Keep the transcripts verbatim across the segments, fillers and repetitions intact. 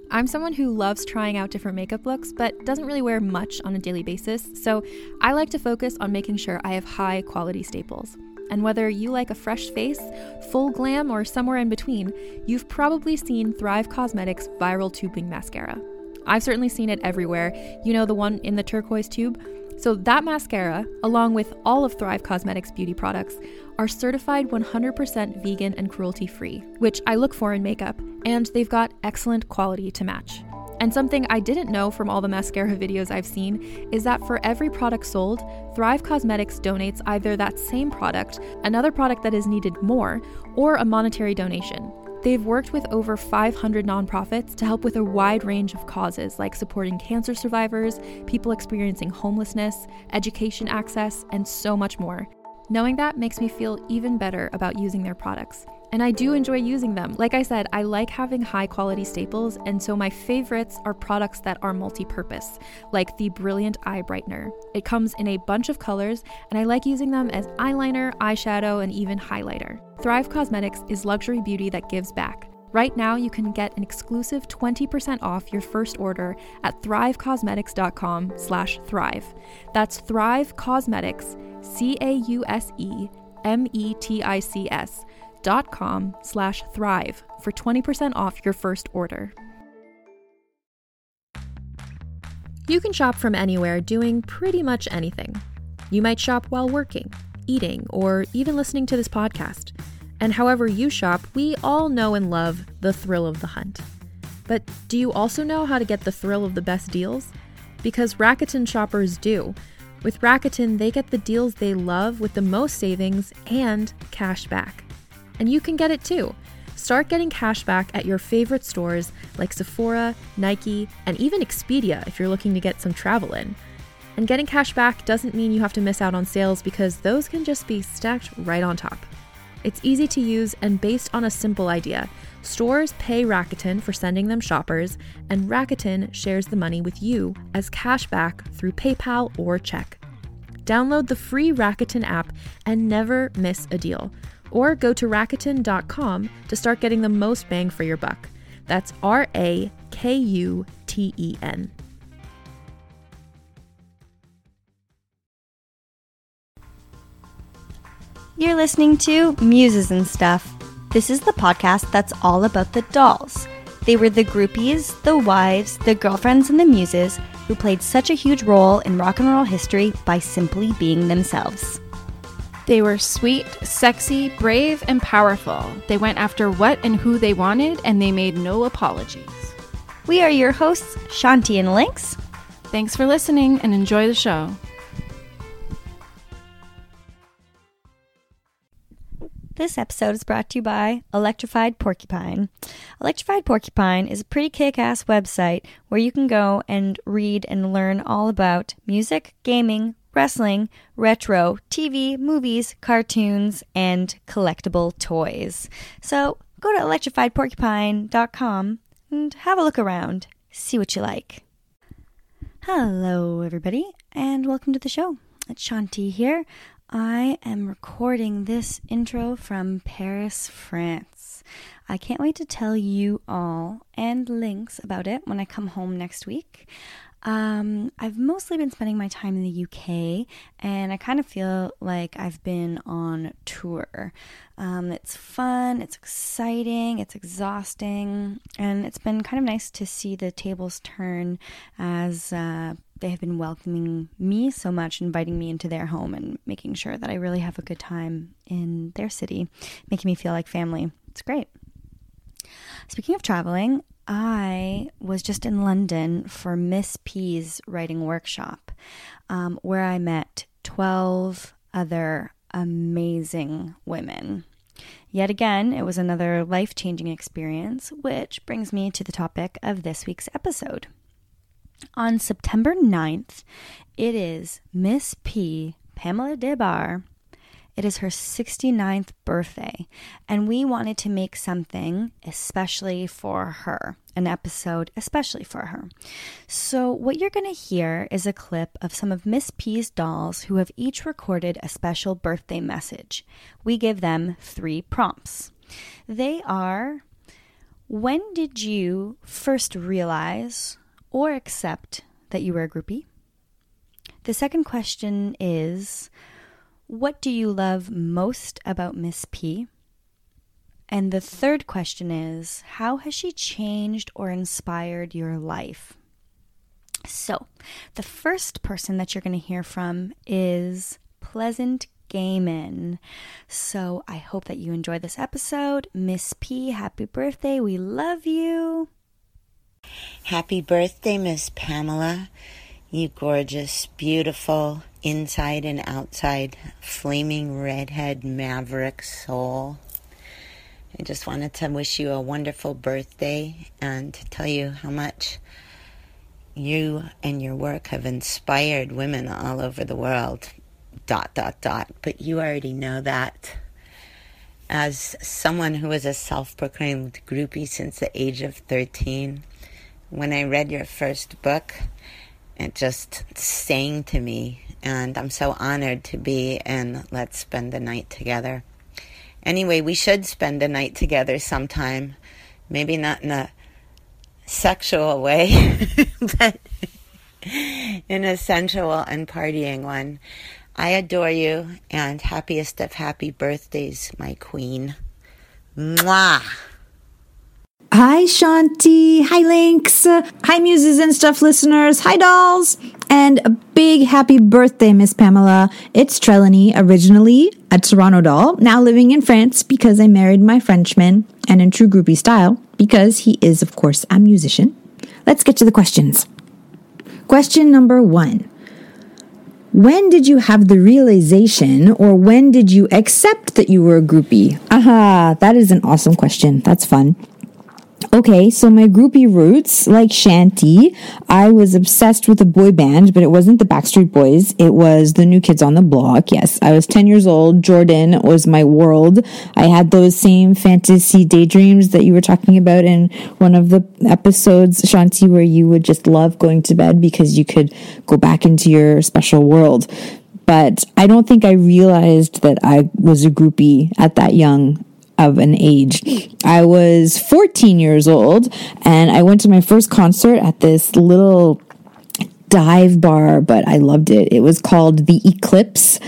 I'm someone who loves trying out different makeup looks, but doesn't really wear much on a daily basis, so I like to focus on making sure I have high quality staples. And whether you like a fresh face, full glam, or somewhere in between, you've probably seen Thrive Causemetics Viral Tubing Mascara. I've certainly seen it everywhere. You know, the one in the turquoise tube? So that mascara, along with all of Thrive Causemetics beauty products, are certified one hundred percent vegan and cruelty-free, which I look for in makeup, and they've got excellent quality to match. And something I didn't know from all the mascara videos I've seen is that for every product sold, Thrive Causemetics donates either that same product, another product that is needed more, or a monetary donation. They've worked with over five hundred nonprofits to help with a wide range of causes like supporting cancer survivors, people experiencing homelessness, education access, and so much more. Knowing that makes me feel even better about using their products. And I do enjoy using them. Like I said, I like having high quality staples, and so my favorites are products that are multi-purpose, like the Brilliant Eye Brightener. It comes in a bunch of colors, and I like using them as eyeliner, eyeshadow, and even highlighter. Thrive Causemetics is luxury beauty that gives back. Right now, you can get an exclusive twenty percent off your first order at thrivecausemetics.com slash thrive. That's Thrive Causemetics, C A U S E M E T I C S dot com slash thrive for twenty percent off your first order. You can shop from anywhere doing pretty much anything. You might shop while working, eating, or even listening to this podcast. And however you shop, we all know and love the thrill of the hunt. But do you also know how to get the thrill of the best deals? Because Rakuten shoppers do. With Rakuten, they get the deals they love with the most savings and cash back. And you can get it too. Start getting cash back at your favorite stores like Sephora, Nike, and even Expedia if you're looking to get some travel in. And getting cash back doesn't mean you have to miss out on sales because those can just be stacked right on top. It's easy to use and based on a simple idea. Stores pay Rakuten for sending them shoppers, and Rakuten shares the money with you as cash back through PayPal or check. Download the free Rakuten app and never miss a deal. Or go to Rakuten dot com to start getting the most bang for your buck. That's R A K U T E N. You're listening to Muses and Stuff. This is the podcast that's all about the dolls. They were the groupies, the wives, the girlfriends, and the muses who played such a huge role in rock and roll history by simply being themselves. They were sweet, sexy, brave, and powerful. They went after what and who they wanted, and they made no apologies. We are your hosts, Shanti and Lynx. Thanks for listening and enjoy the show. This episode is brought to you by Electrified Porcupine. Electrified Porcupine is a pretty kick-ass website where you can go and read and learn all about music, gaming, wrestling, retro, T V, movies, cartoons, and collectible toys. So go to electrified porcupine dot com and have a look around. See what you like. Hello, everybody, and welcome to the show. It's Shanti here. I am recording this intro from Paris, France. I can't wait to tell you all and Lynx about it when I come home next week. Um, I've mostly been spending my time in the U K, and I kind of feel like I've been on tour. Um, it's fun, it's exciting, it's exhausting, and it's been kind of nice to see the tables turn as uh, they have been welcoming me so much, inviting me into their home and making sure that I really have a good time in their city, making me feel like family. It's great. Speaking of traveling, I was just in London for Miss P's writing workshop, um, where I met twelve other amazing women. Yet again, it was another life-changing experience, which brings me to the topic of this week's episode. On September ninth, it is Miss P, Pamela Des Barres. It is her sixty-ninth birthday, and we wanted to make something especially for her, an episode especially for her. So what you're going to hear is a clip of some of Miss P's dolls who have each recorded a special birthday message. We give them three prompts. They are, When did you first realize or accept that you were a groupie? The second question is, what do you love most about Miss P? And the third question is, how has she changed or inspired your life? So, the first person that you're going to hear from is Pleasant Gaiman. So I hope that you enjoy this episode. Miss P, happy birthday. We love you. Happy birthday, Miss Pamela. You gorgeous, beautiful, inside and outside, flaming redhead maverick soul. I just wanted to wish you a wonderful birthday and to tell you how much you and your work have inspired women all over the world. Dot, dot, dot. But you already know that. As someone who was a self-proclaimed groupie since the age of thirteen, when I read your first book, it just sang to me. And I'm so honored to be in Let's Spend the Night Together. Anyway, we should spend the night together sometime. Maybe not in a sexual way, but in a sensual and partying one. I adore you, and happiest of happy birthdays, my queen. Mwah! Hi, Shanti. Hi, Lynx. Hi, Muses and Stuff listeners. Hi, dolls. And a big happy birthday, Miss Pamela. It's Trelawney, originally a Toronto doll, now living in France because I married my Frenchman, and in true groupie style, because he is, of course, a musician. Let's get to the questions. Question number one. When did you have the realization, or when did you accept that you were a groupie? Aha, that is an awesome question. That's fun. Okay, so my groupie roots, like Shanti, I was obsessed with a boy band, but it wasn't the Backstreet Boys. It was the New Kids on the Block. Yes, I was ten years old. Jordan was my world. I had those same fantasy daydreams that you were talking about in one of the episodes, Shanti, where you would just love going to bed because you could go back into your special world. But I don't think I realized that I was a groupie at that young of an age. I was fourteen years old, and I went to my first concert at this little dive bar, but I loved it. It was called The Eclipse,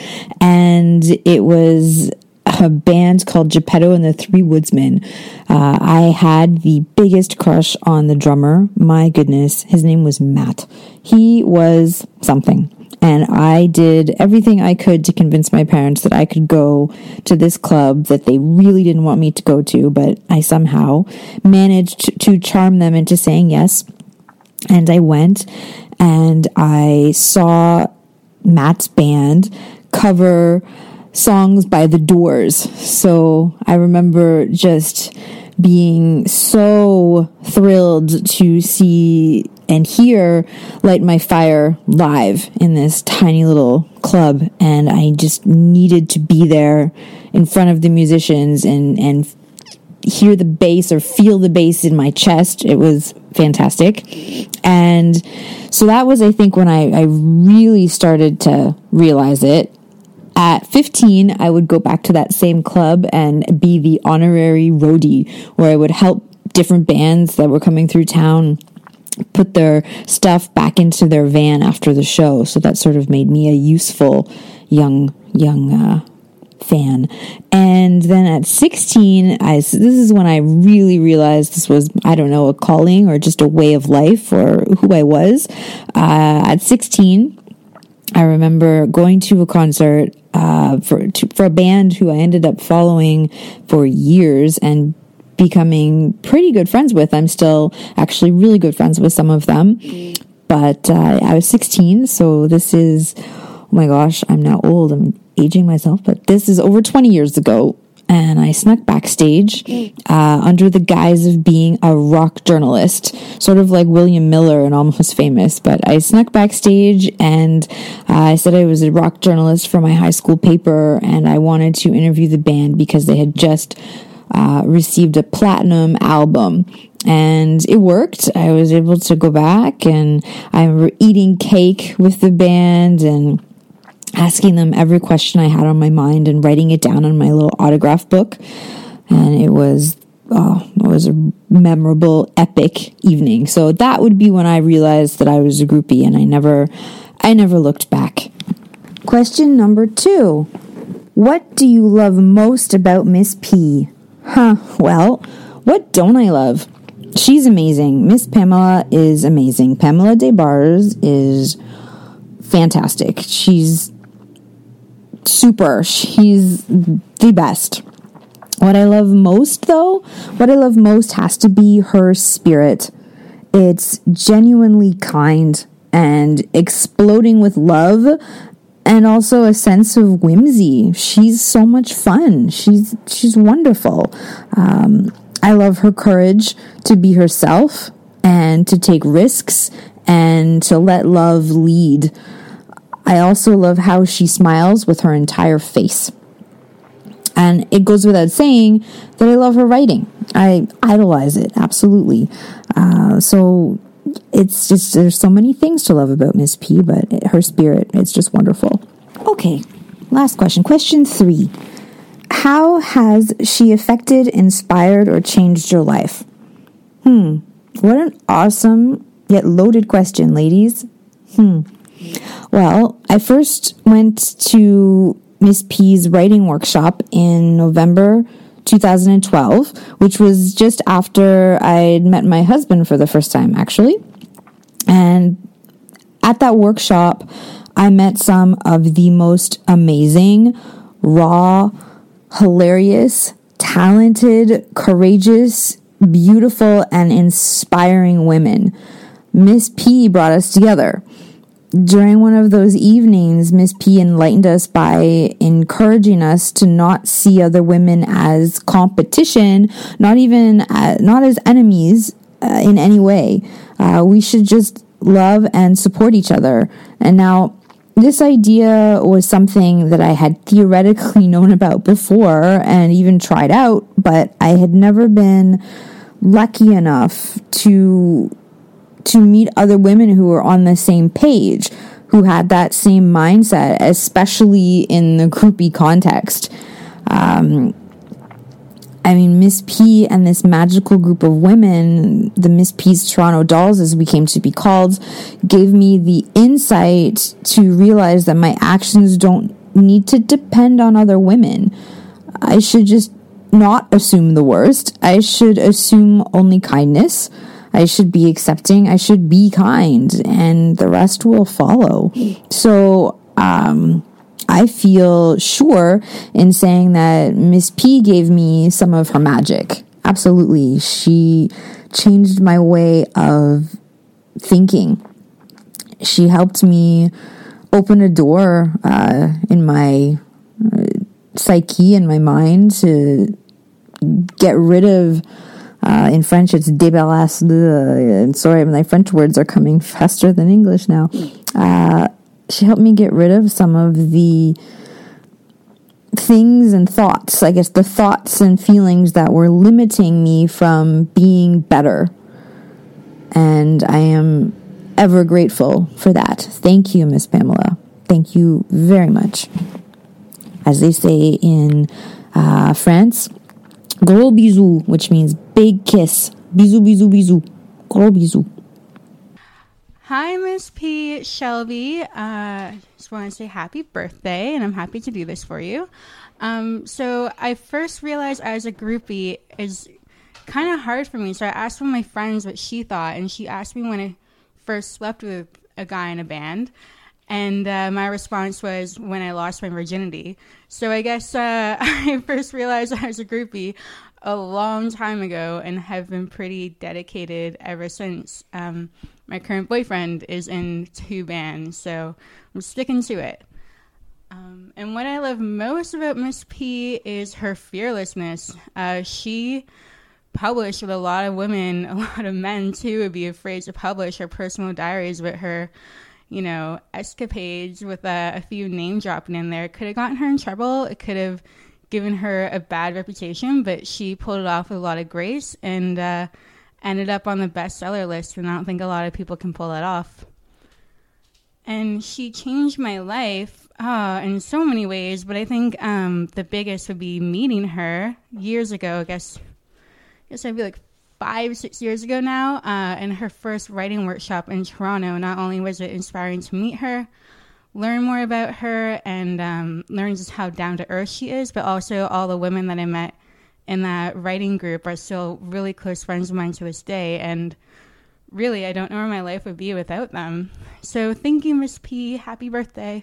and it was a band called Geppetto and the Three Woodsmen. Uh, I had the biggest crush on the drummer. My goodness, his name was Matt. He was something. And I did everything I could to convince my parents that I could go to this club that they really didn't want me to go to, but I somehow managed to charm them into saying yes. And I went, and I saw Matt's band cover songs by The Doors. So I remember just being so thrilled to see and hear Light My Fire live in this tiny little club. And I just needed to be there in front of the musicians and, and hear the bass or feel the bass in my chest. It was fantastic. And so that was, I think, when I, I really started to realize it. At fifteen, I would go back to that same club and be the honorary roadie, where I would help different bands that were coming through town put their stuff back into their van after the show. So that sort of made me a useful young, young uh, fan. And then at sixteen, I, this is when I really realized this was, I don't know, a calling or just a way of life or who I was. Uh, at sixteen, I remember going to a concert uh, for to, for a band who I ended up following for years and becoming pretty good friends with. I'm still actually really good friends with some of them. But uh, I was sixteen, so this is, oh my gosh, I'm now old. I'm aging myself, but this is over twenty years ago. And I snuck backstage uh, under the guise of being a rock journalist, sort of like William Miller in Almost Famous. But I snuck backstage and uh, I said I was a rock journalist for my high school paper, and I wanted to interview the band because they had just uh, received a platinum album. And it worked. I was able to go back, and I remember eating cake with the band and asking them every question I had on my mind and writing it down on my little autograph book. And it was oh, it was a memorable, epic evening. So that would be when I realized that I was a groupie, and I never, I never looked back. Question number two. What do you love most about Miss P? Huh, well, what don't I love? She's amazing. Miss Pamela is amazing. Pamela Des Barres is fantastic. She's super. She's the best. What I love most, though, what I love most has to be her spirit. It's genuinely kind and exploding with love, and also a sense of whimsy. She's so much fun. She's she's wonderful. Um, I love her courage to be herself and to take risks and to let love lead. I also love how she smiles with her entire face. And it goes without saying that I love her writing. I idolize it, absolutely. Uh, so it's just, there's so many things to love about Miss P, but her spirit, it's just wonderful. Okay, last question. Question three. How has she affected, inspired, or changed your life? Hmm, what an awesome yet loaded question, ladies. Hmm. Well, I first went to Miss P's writing workshop in November two thousand twelve, which was just after I'd met my husband for the first time, actually. And at that workshop, I met some of the most amazing, raw, hilarious, talented, courageous, beautiful, and inspiring women. Miss P brought us together. During one of those evenings, Miss P enlightened us by encouraging us to not see other women as competition, not even uh, not as enemies uh, in any way. Uh, we should just love and support each other. And now, this idea was something that I had theoretically known about before and even tried out, but I had never been lucky enough to to meet other women who were on the same page, who had that same mindset, especially in the groupie context. Um, I mean, Miss P and this magical group of women, the Miss P's Toronto Dolls, as we came to be called, gave me the insight to realize that my actions don't need to depend on other women. I should just not assume the worst. I should assume only kindness. I should be accepting. I should be kind, and the rest will follow. So, um, I feel sure in saying that Miss P gave me some of her magic. Absolutely. She changed my way of thinking. She helped me open a door uh, in my uh, psyche and my mind to get rid of Uh, in French, it's débarrasse de. And sorry, my French words are coming faster than English now. Uh, she helped me get rid of some of the things and thoughts, I guess the thoughts and feelings that were limiting me from being better. And I am ever grateful for that. Thank you, Miss Pamela. Thank you very much. As they say in uh, France, gros bisous, which means big kiss. Bisous, bisous, bisous. Gros bisous. Hi, Miss P. Shelby. Uh, just want to say happy birthday, and I'm happy to do this for you. Um, so I first realized I was a groupie is kind of hard for me. So I asked one of my friends what she thought, and she asked me when I first slept with a guy in a band. And uh, my response was when I lost my virginity. So I guess uh, I first realized I was a groupie a long time ago and have been pretty dedicated ever since. Um, my current boyfriend is in two bands, so I'm sticking to it. Um, and what I love most about Miss P is her fearlessness. Uh, she published with a lot of women, a lot of men too would be afraid to publish her personal diaries with her, you know, escapades with a, a few name dropping in there. It could have gotten her in trouble. It could have given her a bad reputation, but she pulled it off with a lot of grace and uh, ended up on the bestseller list. And I don't think a lot of people can pull that off. And she changed my life uh, in so many ways, but I think um, the biggest would be meeting her years ago, I guess guess I'd be like five, six years ago now, uh, in her first writing workshop in Toronto. Not only was it inspiring to meet her, learn more about her, and um, learn just how down to earth she is, but also all the women that I met in that writing group are still really close friends of mine to this day. And really, I don't know where my life would be without them. So thank you, Miss P. Happy birthday.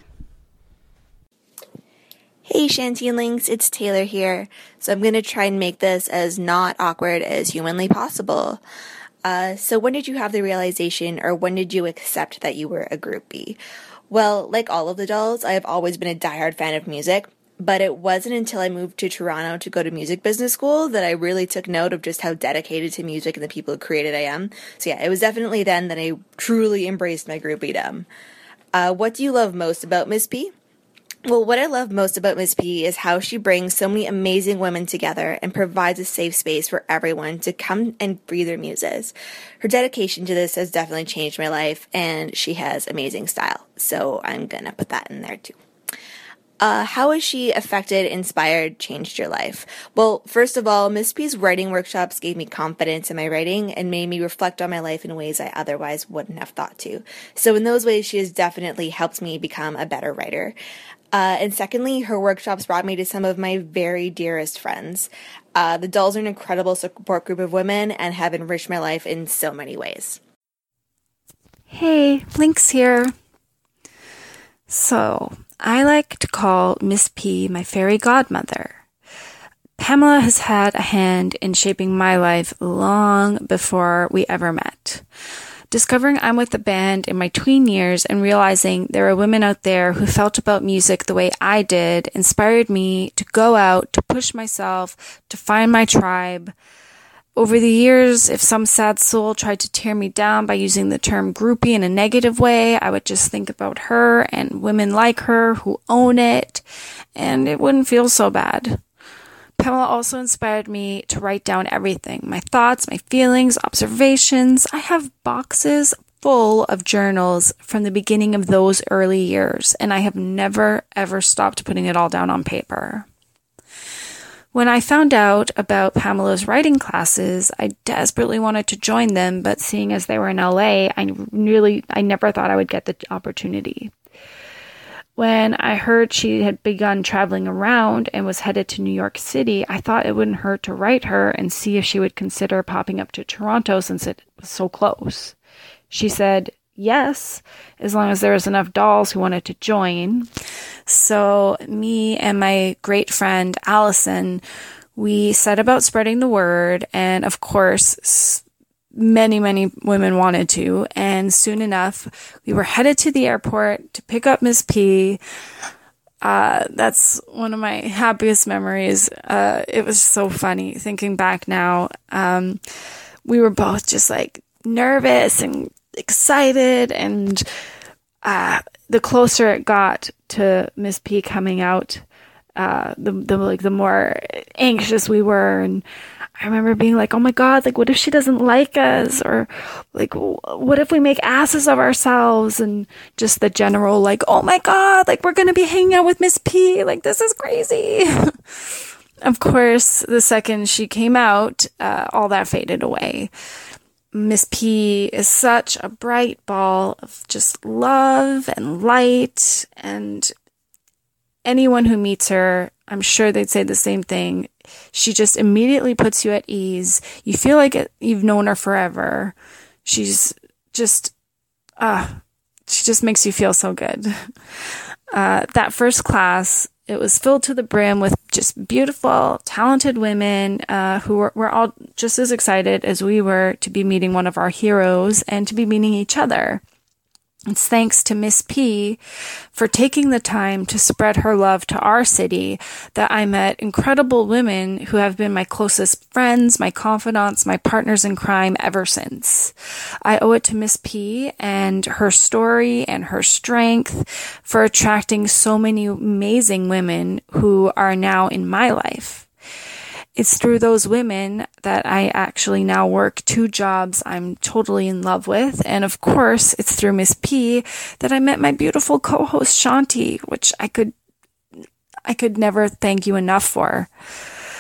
Hey Shanty and Links, it's Taylor here. So I'm going to try and make this as not awkward as humanly possible. Uh, so when did you have the realization, or when did you accept that you were a groupie? Well, like all of the dolls, I have always been a diehard fan of music, but it wasn't until I moved to Toronto to go to music business school that I really took note of just how dedicated to music and the people who created I am. So yeah, it was definitely then that I truly embraced my groupiedom. Uh, what do you love most about Miss P? Well, what I love most about Miss P is how she brings so many amazing women together and provides a safe space for everyone to come and breathe their muses. Her dedication to this has definitely changed my life, and she has amazing style. So I'm gonna put that in there too. Uh, how has she affected, inspired, changed your life? Well, first of all, Miss P's writing workshops gave me confidence in my writing and made me reflect on my life in ways I otherwise wouldn't have thought to. So in those ways, she has definitely helped me become a better writer. Uh, and secondly, her workshops brought me to some of my very dearest friends. Uh, the dolls are an incredible support group of women and have enriched my life in so many ways. Hey, Links here. So, I like to call Miss P my fairy godmother. Pamela has had a hand in shaping my life long before we ever met. Discovering I'm with the band in my tween years and realizing there are women out there who felt about music the way I did inspired me to go out, to push myself, to find my tribe. Over the years, if some sad soul tried to tear me down by using the term groupie in a negative way, I would just think about her and women like her who own it, and it wouldn't feel so bad. Pamela also inspired me to write down everything, my thoughts, my feelings, observations. I have boxes full of journals from the beginning of those early years, and I have never, ever stopped putting it all down on paper. When I found out about Pamela's writing classes, I desperately wanted to join them, but seeing as they were in L A, I really, I never thought I would get the opportunity. When I heard she had begun traveling around and was headed to New York City, I thought it wouldn't hurt to write her and see if she would consider popping up to Toronto since it was so close. She said yes, as long as there was enough dolls who wanted to join. So me and my great friend Allison, we set about spreading the word, and of course, many, many women wanted to, and soon enough, we were headed to the airport to pick up Miss P. Uh, that's one of my happiest memories. Uh, it was so funny thinking back now. Um, we were both just like nervous and excited, and uh, the closer it got to Miss P coming out, uh, the, the like the more anxious we were. And I remember being like, oh my God, like, what if she doesn't like us? Or like, what if we make asses of ourselves? And just the general, like, oh my God, like, we're going to be hanging out with Miss P. Like, this is crazy. Of course, the second she came out, uh, all that faded away. Miss P is such a bright ball of just love and light. And anyone who meets her, I'm sure they'd say the same thing. She just immediately puts you at ease. You feel like it, you've known her forever. She's just, uh, she just makes you feel so good. Uh, that first class, it was filled to the brim with just beautiful, talented women uh, who were, were all just as excited as we were to be meeting one of our heroes and to be meeting each other. It's thanks to Miss P for taking the time to spread her love to our city that I met incredible women who have been my closest friends, my confidants, my partners in crime ever since. I owe it to Miss P and her story and her strength for attracting so many amazing women who are now in my life. It's through those women that I actually now work two jobs I'm totally in love with. And of course, it's through Miss P that I met my beautiful co-host Shanti, which I could, I could never thank you enough for.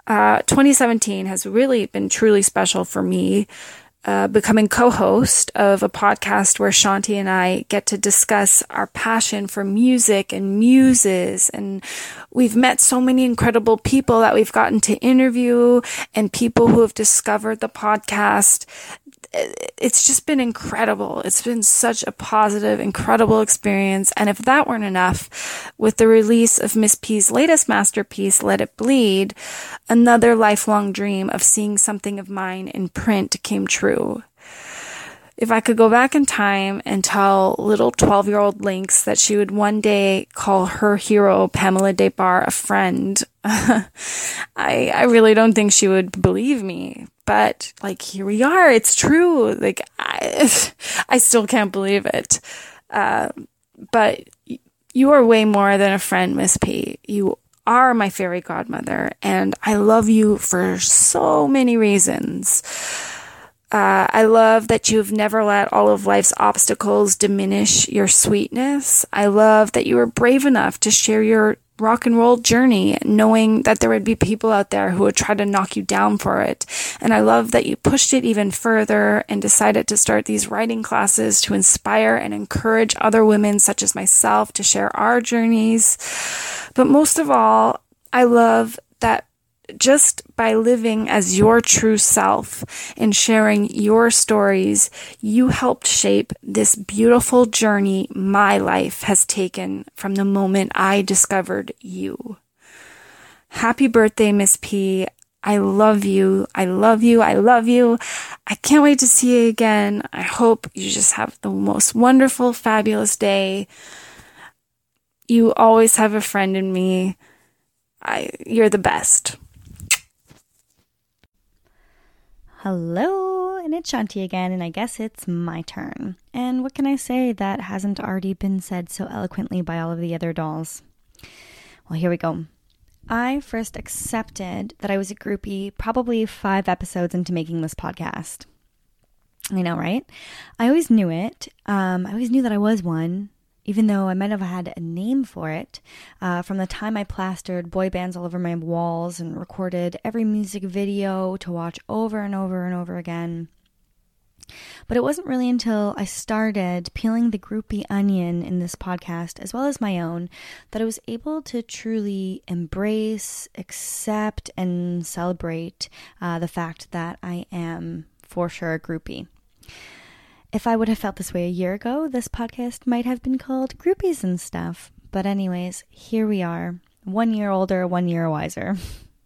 Uh, twenty seventeen has really been truly special for me, uh, becoming co-host of a podcast where Shanti and I get to discuss our passion for music and muses. And we've met so many incredible people that we've gotten to interview and people who have discovered the podcast. It's just been incredible. It's been such a positive, incredible experience. And if that weren't enough, with the release of Miss P's latest masterpiece, Let It Bleed, another lifelong dream of seeing something of mine in print came true. If I could go back in time and tell little twelve-year-old Lynx that she would one day call her hero, Pamela Des Barres, a friend, I, I really don't think she would believe me. But, like, here we are. It's true. Like, I, I still can't believe it. Uh, but you are way more than a friend, Miss P. You are my fairy godmother, and I love you for so many reasons. Uh, I love that you've never let all of life's obstacles diminish your sweetness. I love that you were brave enough to share your rock and roll journey, knowing that there would be people out there who would try to knock you down for it. And I love that you pushed it even further and decided to start these writing classes to inspire and encourage other women such as myself to share our journeys. But most of all, I love that just by living as your true self and sharing your stories, you helped shape this beautiful journey my life has taken from the moment I discovered you. Happy birthday, Miss P. I love you. I love you. I love you. I can't wait to see you again. I hope you just have the most wonderful, fabulous day. You always have a friend in me. I, you're the best. Hello, and it's Shanti again, and I guess it's my turn. And what can I say that hasn't already been said so eloquently by all of the other dolls? Well, here we go. I first accepted that I was a groupie probably five episodes into making this podcast. I know, right? I always knew it. Um, I always knew that I was one, even though I might have had a name for it, uh, from the time I plastered boy bands all over my walls and recorded every music video to watch over and over and over again. But it wasn't really until I started peeling the groupie onion in this podcast, as well as my own, that I was able to truly embrace, accept, and celebrate uh, the fact that I am for sure a groupie. If I would have felt this way a year ago, this podcast might have been called Groupies and Stuff. But anyways, here we are, one year older, one year wiser.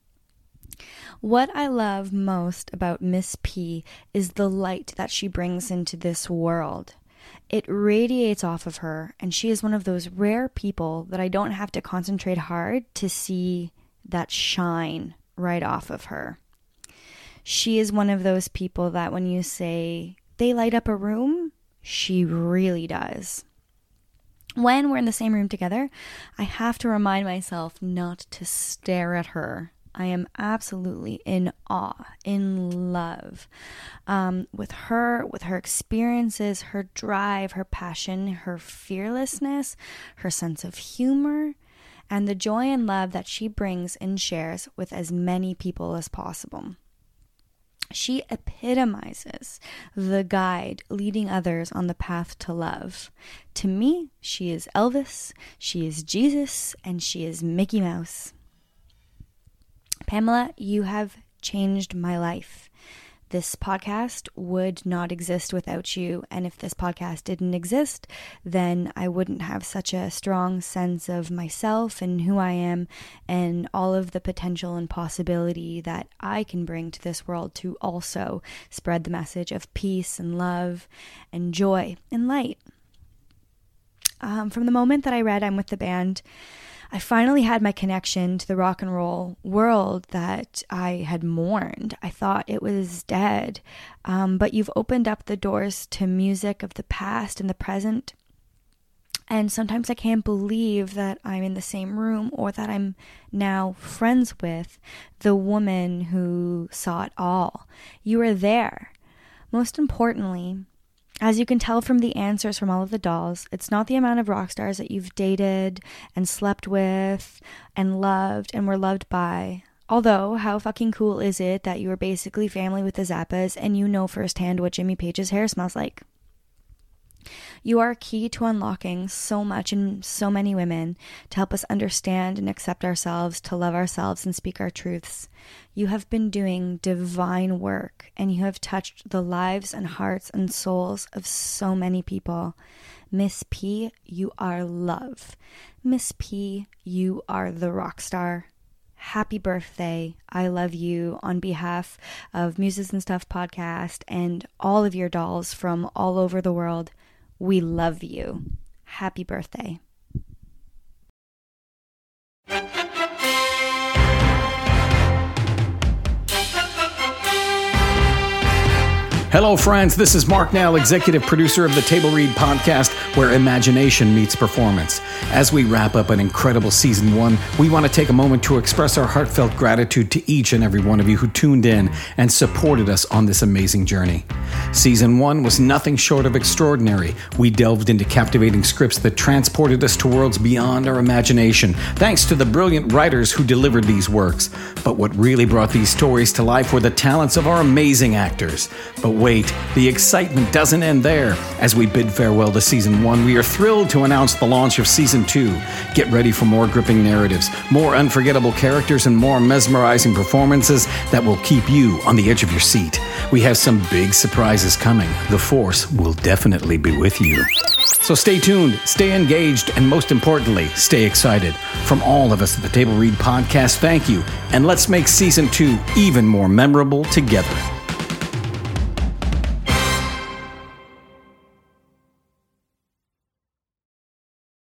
What I love most about Miss P is the light that she brings into this world. It radiates off of her, and she is one of those rare people that I don't have to concentrate hard to see that shine right off of her. She is one of those people that when you say they light up a room, she really does. When we're in the same room together, I have to remind myself not to stare at her. I am absolutely in awe, in love um, with her, with her experiences, her drive, her passion, her fearlessness, her sense of humor, and the joy and love that she brings and shares with as many people as possible. She epitomizes the guide leading others on the path to love. To me, she is Elvis, she is Jesus, and she is Mickey Mouse. Pamela, you have changed my life. This podcast would not exist without you, and if this podcast didn't exist, then I wouldn't have such a strong sense of myself and who I am and all of the potential and possibility that I can bring to this world to also spread the message of peace and love and joy and light. Um, from the moment that I read I'm with the band, I finally had my connection to the rock and roll world that I had mourned. I thought it was dead. Um, but you've opened up the doors to music of the past and the present. And sometimes I can't believe that I'm in the same room or that I'm now friends with the woman who saw it all. You are there. Most importantly, as you can tell from the answers from all of the dolls, it's not the amount of rock stars that you've dated and slept with and loved and were loved by. Although, how fucking cool is it that you are basically family with the Zappas and you know firsthand what Jimmy Page's hair smells like? You are key to unlocking so much in so many women, to help us understand and accept ourselves, to love ourselves and speak our truths. You have been doing divine work, and you have touched the lives and hearts and souls of so many people. Miss P, you are love. Miss P, you are the rock star. Happy birthday. I love you on behalf of Muses and Stuff podcast and all of your dolls from all over the world. We love you. Happy birthday. Hello, friends. This is Mark Nell, executive producer of the Table Read podcast, where imagination meets performance. As we wrap up an incredible season one, we want to take a moment to express our heartfelt gratitude to each and every one of you who tuned in and supported us on this amazing journey. Season one was nothing short of extraordinary. We delved into captivating scripts that transported us to worlds beyond our imagination, thanks to the brilliant writers who delivered these works. But what really brought these stories to life were the talents of our amazing actors. But wait, the excitement doesn't end there. As we bid farewell to season one, we are thrilled to announce the launch of season two. Get ready for more gripping narratives, more unforgettable characters, and more mesmerizing performances that will keep you on the edge of your seat. We have some big surprises coming. The Force will definitely be with you. So stay tuned, stay engaged, and most importantly, stay excited. From all of us at the Table Read podcast, thank you, and let's make season two even more memorable together.